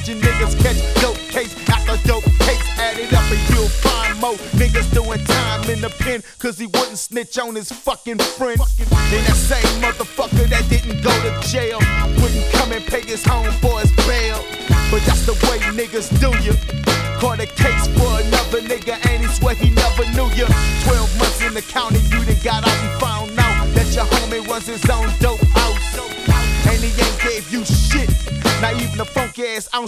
watching niggas catch dope case after dope case. Add it up and you'll find more niggas doing time in the pen, cause he wouldn't snitch on his fucking friend. And that same motherfucker that didn't go to jail wouldn't come and pay his home for his bail. But that's the way niggas do you. Caught a case for another nigga and he swear he never knew you. 12 months in the county, you done got out and found out that your homie runs his own dope house. And he ain't gave you shit, not even a funk ass ounce